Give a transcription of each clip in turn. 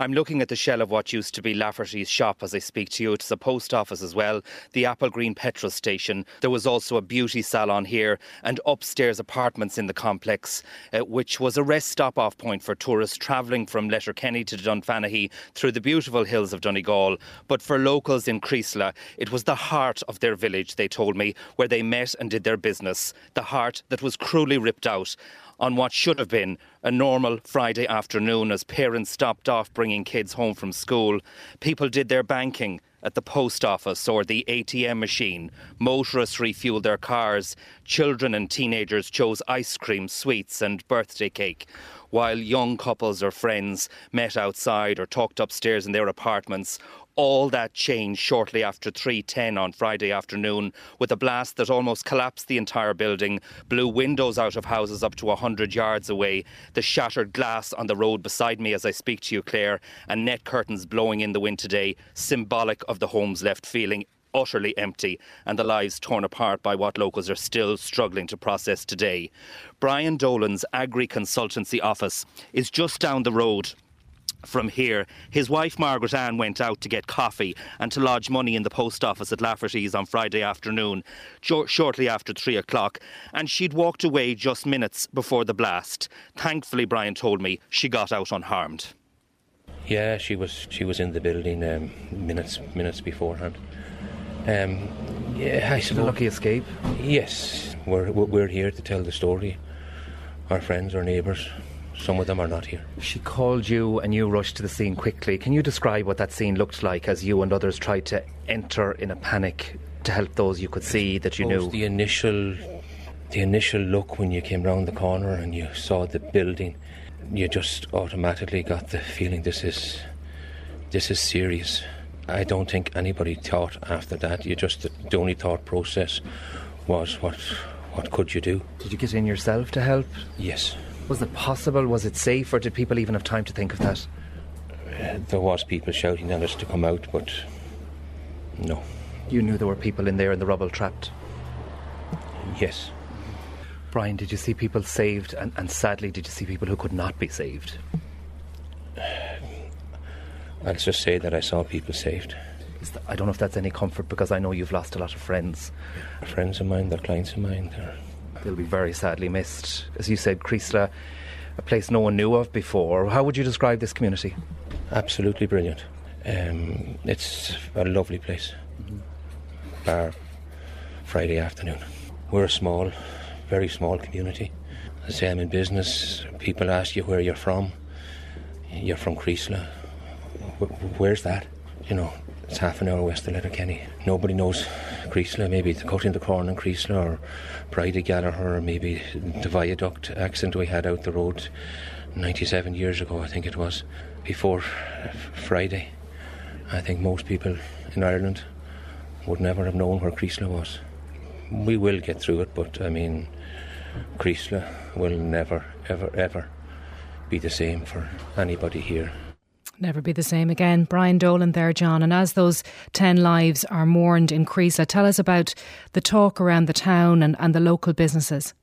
I'm looking at the shell of what used to be Lafferty's shop as I speak to you. It's a post office as well, the Apple Green petrol station. There was also a beauty salon here and upstairs apartments in the complex, which was a rest stop off point for tourists travelling from Letterkenny to Dunfanaghy through the beautiful hills of Donegal. But for locals in Creasla, it was the heart of their village, they told me, where they met and did their business. The heart that was cruelly ripped out on what should have been a normal Friday afternoon as parents stopped off bringing kids home from school. People did their banking at the post office or the ATM machine. Motorists refueled their cars. Children and teenagers chose ice cream, sweets and birthday cake, while young couples or friends met outside or talked upstairs in their apartments. All that changed shortly after 3:10 on Friday afternoon with a blast that almost collapsed the entire building, blew windows out of houses up to 100 yards away, the shattered glass on the road beside me as I speak to you, Claire, and net curtains blowing in the wind today, symbolic of the homes left feeling utterly empty and the lives torn apart by what locals are still struggling to process today. Brian Dolan's Agri Consultancy office is just down the road from here. His wife Margaret Ann went out to get coffee and to lodge money in the post office at Lafferty's on Friday afternoon, shortly after 3 o'clock, and she'd walked away just minutes before the blast. Thankfully, Brian told me, she got out unharmed. Yeah, she was in the building minutes beforehand. I suppose a lucky escape. Yes, we're here to tell the story. Our friends, our neighbours, some of them are not here. She called you and you rushed to the scene quickly. Can you describe what that scene looked like as you and others tried to enter in a panic to help those you could see that you knew? The initial look when you came round the corner and you saw the building, you just automatically got the feeling this is serious. I don't think anybody thought after that. The only thought process was what could you do? Did you get in yourself to help? Yes. Was it possible? Was it safe? Or did people even have time to think of that? There was people shouting at us to come out, but no. You knew there were people in there in the rubble trapped? Yes. Brian, did you see people saved? And sadly, did you see people who could not be saved? I'll just say that I saw people saved. I don't know if that's any comfort, because I know you've lost a lot of friends. Friends of mine, they're clients of mine. They'll be very sadly missed. As you said, Creasla, a place no one knew of before. How would you describe this community? Absolutely brilliant. It's a lovely place. Bar Friday afternoon. We're a very small community. I say I'm in business. People ask you where you're from. You're from Creasla. Where's that? You know, it's half an hour west of Letterkenny. Nobody knows Creasla. Maybe the cut in the corn in Creasla, or Pride of Gallagher, or maybe the viaduct accident we had out the road 97 years ago, I think it was, before Friday. I think most people in Ireland would never have known where Creasla was. We will get through it, but I mean, Creasla will never, ever, ever be the same for anybody here. Never be the same again. Brian Dolan there, John. And as those 10 lives are mourned in Creasla, tell us about the talk around the town and the local businesses.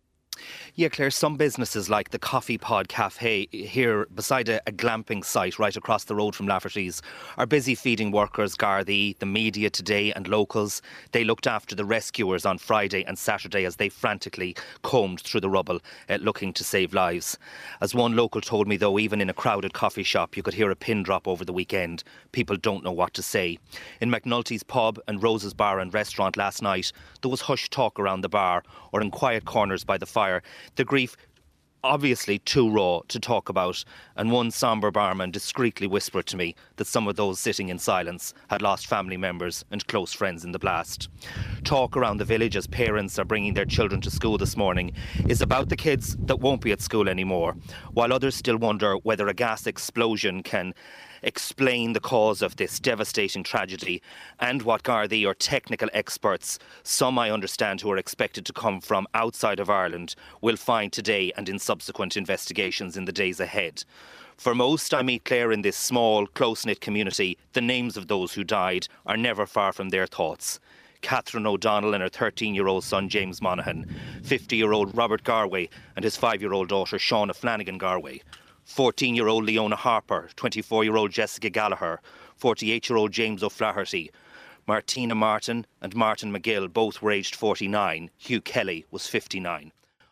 Yeah, Claire, some businesses like the Coffee Pod Cafe here beside a glamping site right across the road from Lafferty's are busy feeding workers. Gardaí, the media today and locals, they looked after the rescuers on Friday and Saturday as they frantically combed through the rubble looking to save lives. As one local told me, though, even in a crowded coffee shop you could hear a pin drop over the weekend. People don't know what to say. In McNulty's pub and Rose's bar and restaurant last night there was hushed talk around the bar or in quiet corners by the fire. The grief obviously too raw to talk about, and one sombre barman discreetly whispered to me that some of those sitting in silence had lost family members and close friends in the blast. Talk around the village as parents are bringing their children to school this morning is about the kids that won't be at school anymore, while others still wonder whether a gas explosion can explain the cause of this devastating tragedy and what Gardaí or technical experts, some I understand who are expected to come from outside of Ireland, will find today and in subsequent investigations in the days ahead. For most I meet, Claire, in this small, close-knit community, the names of those who died are never far from their thoughts. Catherine O'Donnell and her 13-year-old son James Monaghan, 50-year-old Robert Garway and his 5-year-old daughter Shauna Flanagan Garway. 14-year-old Leona Harper, 24-year-old Jessica Gallagher, 48-year-old James O'Flaherty, Martina Martin and Martin McGill both were aged 49. Hugh Kelly was 59.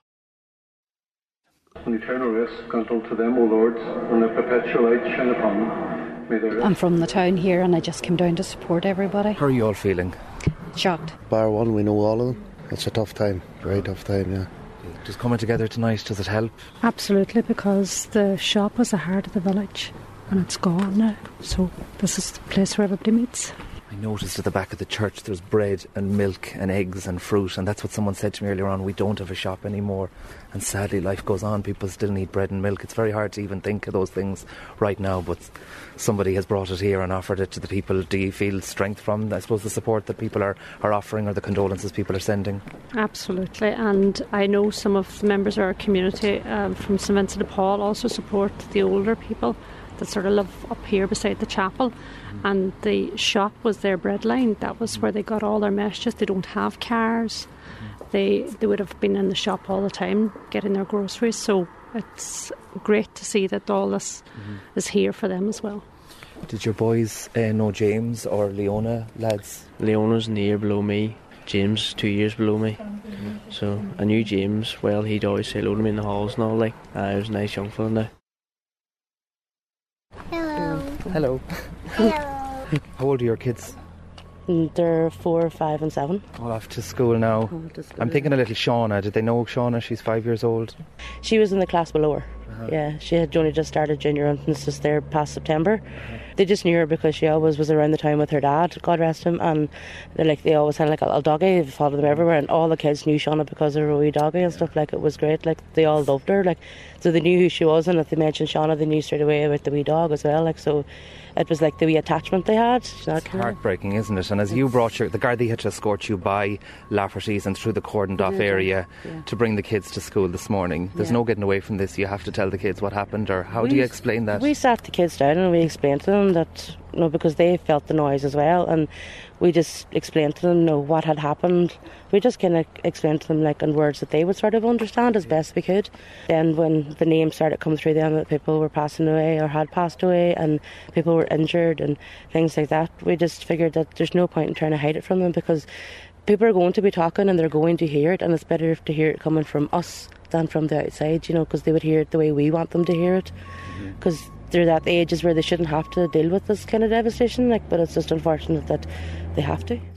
An eternal rest grant unto them, O Lord, and a perpetual light shine upon them. May their I'm from the town here and I just came down to support everybody. How are you all feeling? Shocked. Bar one, we know all of them. It's a tough time, very tough time, yeah. Does coming together tonight, does it help? Absolutely, because the shop was the heart of the village and it's gone now. So this is the place where everybody meets. I noticed at the back of the church there's bread and milk and eggs and fruit, and that's what someone said to me earlier on. We don't have a shop anymore, and sadly life goes on. People still need bread and milk. It's very hard to even think of those things right now, but somebody has brought it here and offered it to the people. Do you feel strength from, I suppose, the support that people are offering, or the condolences people are sending? Absolutely, and I know some of the members of our community from St Vincent de Paul also support the older people that sort of live up here beside the chapel, and the shop was their breadline. That was where they got all their messages. They don't have cars. They would have been in the shop all the time getting their groceries, so it's great to see that all this is here for them as well. Did your boys know James or Leona, lads? Leona's a year below me, James 2 years below me. So I knew James well. He'd always say hello to me in the halls and all. He was a nice young fella now. Hello. Hello. How old are your kids? They're 4, 5 and 7. All off to school now. I'm thinking a little Shauna. Did they know Shauna? She's 5 years old. She was in the class below her. Yeah, she had only just started junior and was just there past September. They just knew her because she always was around the town with her dad, God rest him, and they always had like a little doggy, they followed them everywhere, and all the kids knew Shauna because of her wee doggy and stuff. It was great. They all loved her, so they knew who she was, and if they mentioned Shauna, they knew straight away about the wee dog as well. So it was like the wee attachment they had. It's heartbreaking, isn't it? And as you brought the Gardaí had to escort you by Lafferty's and through the cordoned off area to bring the kids to school this morning. There's no getting away from this. You have to tell the kids what happened, or how do you explain that? We sat the kids down and we explained to them that, because they felt the noise as well, and we just explained to them, what had happened. We just kind of explained to them in words that they would sort of understand as best we could. Then when the names started coming through them that people were passing away or had passed away and people were injured and things like that, we just figured that there's no point in trying to hide it from them, because people are going to be talking and they're going to hear it, and it's better to hear it coming from us than from the outside, because they would hear it the way we want them to hear it, because they're that ages where they shouldn't have to deal with this kind of devastation, but it's just unfortunate that they have to.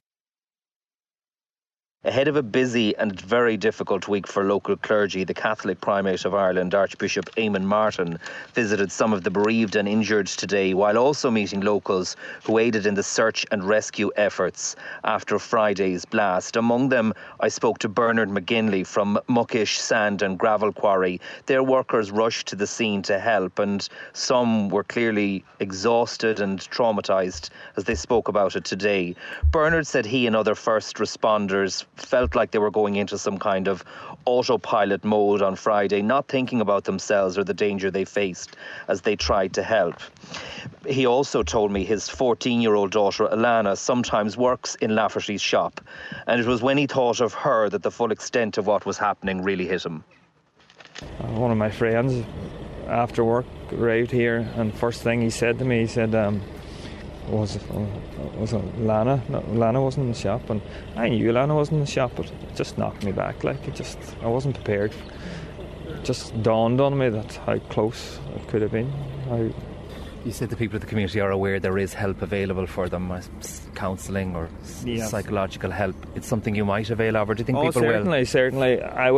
Ahead of a busy and very difficult week for local clergy, the Catholic Primate of Ireland, Archbishop Eamon Martin, visited some of the bereaved and injured today, while also meeting locals who aided in the search and rescue efforts after Friday's blast. Among them, I spoke to Bernard McGinley from Muckish Sand and Gravel Quarry. Their workers rushed to the scene to help, and some were clearly exhausted and traumatised as they spoke about it today. Bernard said he and other first responders felt like they were going into some kind of autopilot mode on Friday, not thinking about themselves or the danger they faced as they tried to help. He also told me his 14-year-old daughter, Alana, sometimes works in Lafferty's shop, and it was when he thought of her that the full extent of what was happening really hit him. One of my friends after work arrived here, and first thing he said to me, he said, was it Lana? No, Lana wasn't in the shop, and I knew Lana wasn't in the shop, but it just knocked me back. I wasn't prepared. It just dawned on me that how close it could have been. You said the people of the community are aware there is help available for them, counselling or psychological help. It's something you might avail of, or do you think people will? Certainly. I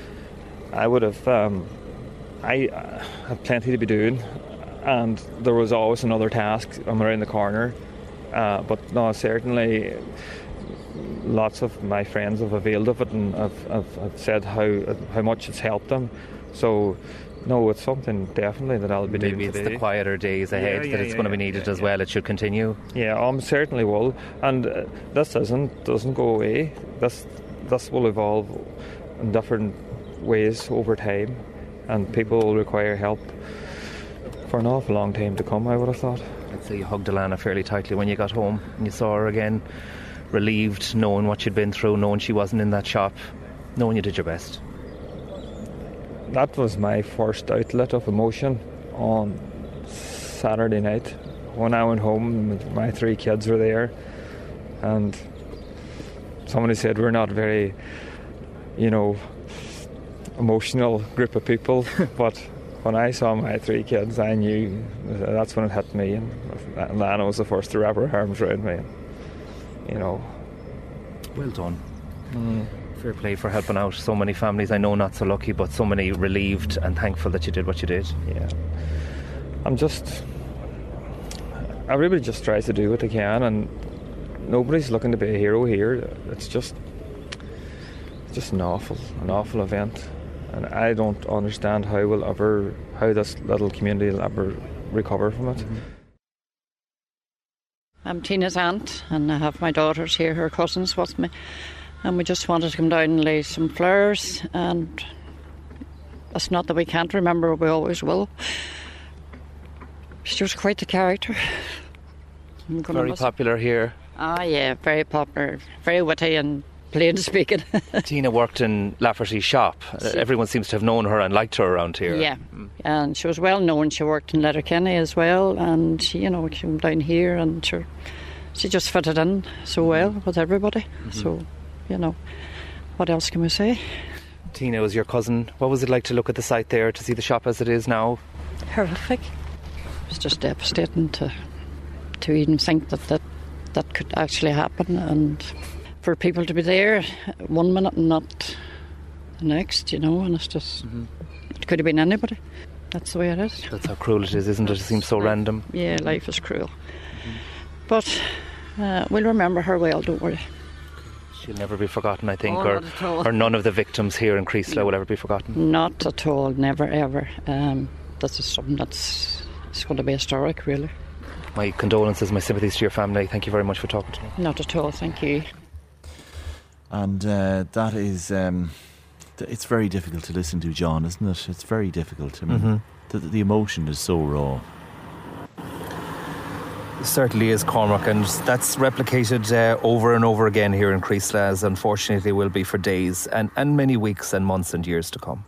had plenty to be doing, and there was always another task around the corner, but no, certainly lots of my friends have availed of it and have said how much it's helped them. So no, it's something definitely that I'll be doing today. Maybe it's the quieter days ahead that it's going to be needed as well. It should continue. Yeah, certainly will, and this doesn't go away. This will evolve in different ways over time, and people will require help for an awful long time to come, I would have thought. I'd say you hugged Alana fairly tightly when you got home and you saw her again, relieved, knowing what you'd been through, knowing she wasn't in that shop, knowing you did your best. That was my first outlet of emotion on Saturday night. When I went home, my 3 kids were there, and somebody said we're not very, emotional group of people, but when I saw my 3 kids, I knew that's when it hit me, and Lana was the first to wrap her arms around me, Well done. Fair play for helping out so many families. I know not so lucky, but so many relieved and thankful that you did what you did. Yeah. Everybody just tries to do what they can, and nobody's looking to be a hero here. It's just an awful event, and I don't understand how this little community will ever recover from it. Mm-hmm. I'm Tina's aunt, and I have my daughters here, her cousins with me, and we just wanted to come down and lay some flowers, and it's not that we can't remember, we always will. She was quite a character. Very popular here. Ah, yeah, very popular, very witty and plain speaking. Tina worked in Lafferty's shop. Everyone seems to have known her and liked her around here. Yeah, and she was well known. She worked in Letterkenny as well, and she came down here, and she just fitted in so well with everybody. So, what else can we say? Tina was your cousin. What was it like to look at the site there, to see the shop as it is now? Horrific. It was just devastating to even think that could actually happen, and for people to be there one minute and not the next, and it's just, it could have been anybody. That's the way it is. That's how cruel it is, isn't it? It seems so random. Yeah, life is cruel. But we'll remember her well, don't worry. She'll never be forgotten, I think, not at all. or none of the victims here in Creaslough will ever be forgotten. Not at all, never ever. This is something it's going to be historic, really. My condolences, my sympathies to your family. Thank you very much for talking to me. Not at all, thank you. And that is, it's very difficult to listen to, John, isn't it? It's very difficult. I mean, the emotion is so raw. It certainly is, Cormac, and that's replicated over and over again here in Creaslough, as unfortunately will be for days and many weeks and months and years to come.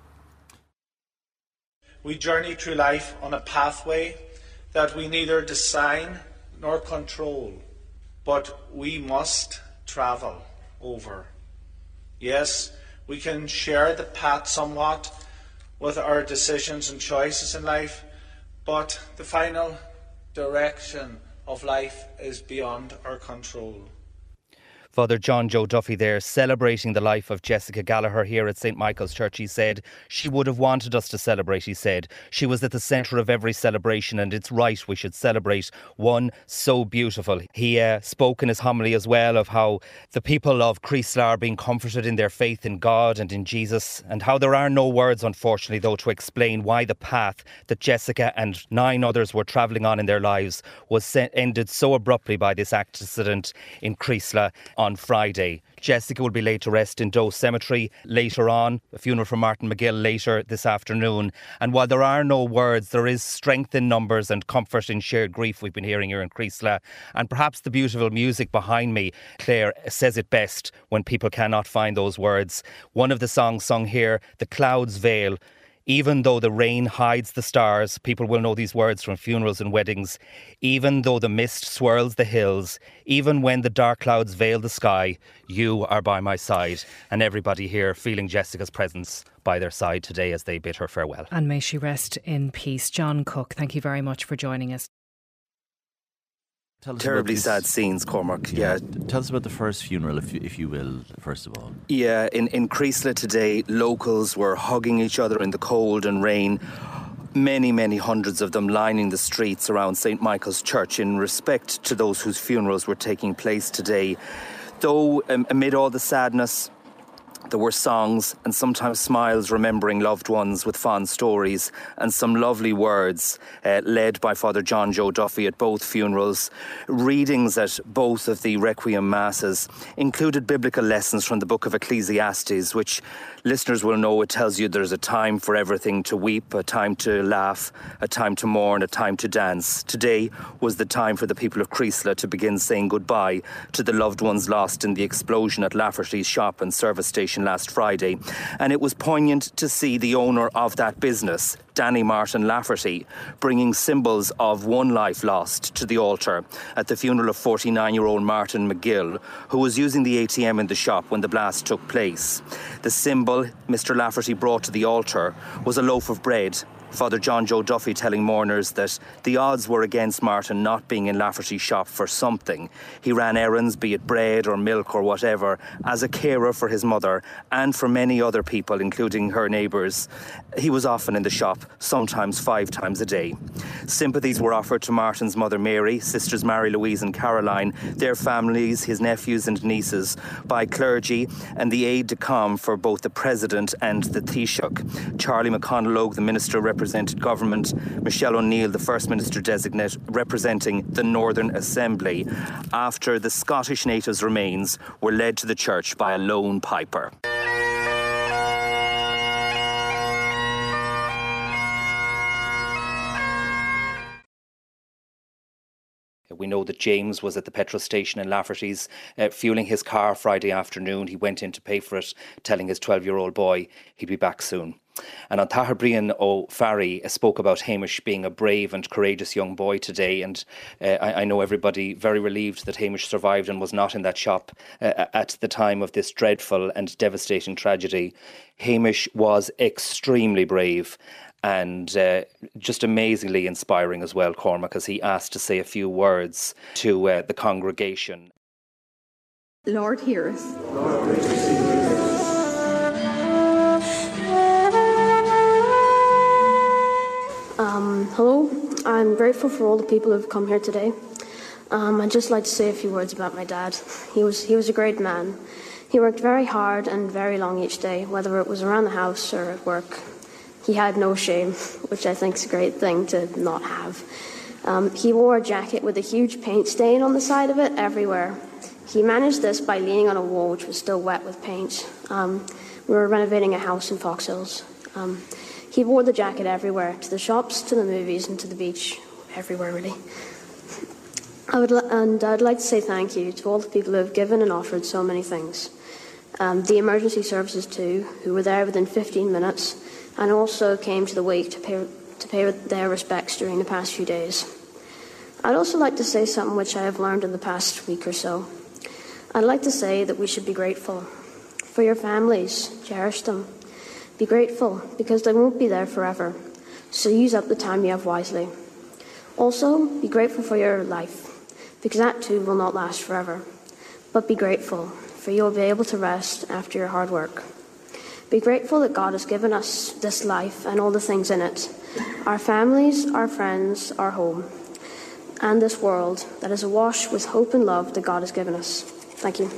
We journey through life on a pathway that we neither design nor control, but we must travel over. Yes, we can share the path somewhat with our decisions and choices in life, but the final direction of life is beyond our control. Father John Joe Duffy there, celebrating the life of Jessica Gallagher here at St Michael's Church. He said she would have wanted us to celebrate, he said. She was at the centre of every celebration, and it's right we should celebrate one so beautiful. He spoke in his homily as well of how the people of Creaslough are being comforted in their faith in God and in Jesus, and how there are no words, unfortunately, though, to explain why the path that Jessica and 9 others were travelling on in their lives was ended so abruptly by this accident in Creaslough on Friday. Jessica will be laid to rest in Doe Cemetery later on. A funeral for Martin McGill later this afternoon. And while there are no words, there is strength in numbers and comfort in shared grief we've been hearing here in Creaslough. And perhaps the beautiful music behind me, Claire, says it best when people cannot find those words. One of the songs sung here, The Clouds Veil. Even though the rain hides the stars, people will know these words from funerals and weddings. Even though the mist swirls the hills, even when the dark clouds veil the sky, you are by my side. And everybody here feeling Jessica's presence by their side today as they bid her farewell. And may she rest in peace. John Cook, thank you very much for joining us. Terribly sad scenes, Cormac. Yeah. Tell us about the first funeral, if you will, first of all. Yeah, in Creaslough today, locals were hugging each other in the cold and rain. Many, many hundreds of them lining the streets around St Michael's Church in respect to those whose funerals were taking place today. Though, amid all the sadness, there were songs and sometimes smiles remembering loved ones with fond stories and some lovely words led by Father John Joe Duffy at both funerals. Readings at both of the Requiem Masses included biblical lessons from the book of Ecclesiastes, which listeners will know it tells you there's a time for everything to weep, a time to laugh, a time to mourn, a time to dance. Today was the time for the people of Creaslough to begin saying goodbye to the loved ones lost in the explosion at Lafferty's shop and service station station last Friday, and it was poignant to see the owner of that business, Danny Martin Lafferty, bringing symbols of one life lost to the altar at the funeral of 49-year-old Martin McGill, who was using the ATM in the shop when the blast took place. The symbol Mr. Lafferty brought to the altar was a loaf of bread. Father John Joe Duffy telling mourners that the odds were against Martin not being in Lafferty's shop for something. He ran errands, be it bread or milk or whatever, as a carer for his mother and for many other people, including her neighbours. He was often in the shop, sometimes 5 times a day. Sympathies were offered to Martin's mother Mary, sisters Mary Louise and Caroline, their families, his nephews and nieces, by clergy, and the aide de camp for both the President and the Taoiseach. Charlie McConalogue, the Minister represented government, Michelle O'Neill, the First Minister designate, representing the Northern Assembly, after the Scottish natives' remains were led to the church by a lone piper. We know that James was at the petrol station in Lafferty's fueling his car Friday afternoon. He went in to pay for it, telling his 12-year-old boy he'd be back soon. And on Tahar Brian O'Farry spoke about Hamish being a brave and courageous young boy today, and I know everybody very relieved that Hamish survived and was not in that shop at the time of this dreadful and devastating tragedy. Hamish was extremely brave and just amazingly inspiring as well, Cormac, as he asked to say a few words to the congregation. Lord, hear us. Hello, I'm grateful for all the people who've come here today. I'd just like to say a few words about my dad. He was a great man. He worked very hard and very long each day, whether it was around the house or at work. He had no shame, which I think is a great thing to not have. He wore a jacket with a huge paint stain on the side of it everywhere. He managed this by leaning on a wall which was still wet with paint. We were renovating a house in Fox Hills. He wore the jacket everywhere, to the shops, to the movies and to the beach, everywhere really. I'd like to say thank you to all the people who have given and offered so many things. The emergency services too, who were there within 15 minutes and also came to the wake to pay their respects during the past few days. I'd also like to say something which I have learned in the past week or so. I'd like to say that we should be grateful for your families, cherish them. Be grateful because they won't be there forever, so use up the time you have wisely. Also, be grateful for your life, because that too will not last forever. But be grateful, for you will be able to rest after your hard work. Be grateful that God has given us this life and all the things in it, our families, our friends, our home, and this world that is awash with hope and love that God has given us. Thank you.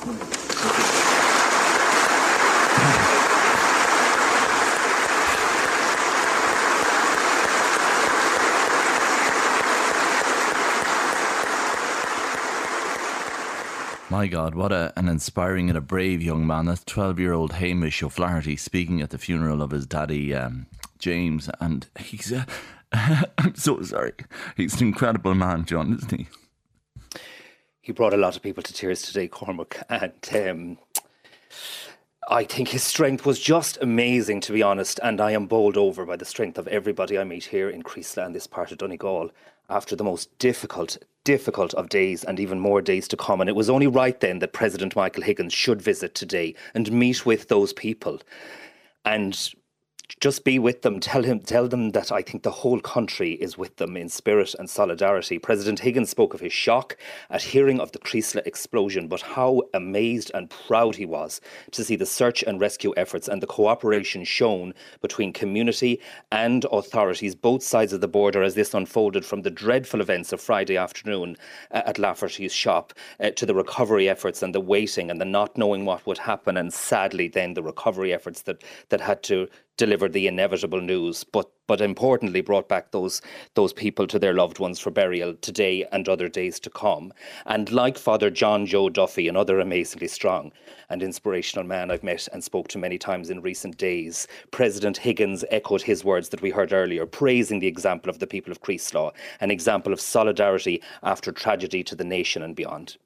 My God, what an inspiring and a brave young man. That's 12-year-old Hamish O'Flaherty speaking at the funeral of his daddy, James. And he's, I'm so sorry, he's an incredible man, John, isn't he? He brought a lot of people to tears today, Cormac. And I think his strength was just amazing, to be honest. And I am bowled over by the strength of everybody I meet here in Creasla and this part of Donegal after the most difficult of days and even more days to come. And it was only right then that President Michael Higgins should visit today and meet with those people and just be with them, tell them that I think the whole country is with them in spirit and solidarity. President Higgins spoke of his shock at hearing of the Creasla explosion, but how amazed and proud he was to see the search and rescue efforts and the cooperation shown between community and authorities, both sides of the border, as this unfolded from the dreadful events of Friday afternoon at Lafferty's shop to the recovery efforts and the waiting and the not knowing what would happen, and sadly then the recovery efforts that had to delivered the inevitable news, but importantly brought back those people to their loved ones for burial today and other days to come. And like Father John Joe Duffy, another amazingly strong and inspirational man I've met and spoke to many times in recent days, President Higgins echoed his words that we heard earlier, praising the example of the people of Creasla, an example of solidarity after tragedy to the nation and beyond.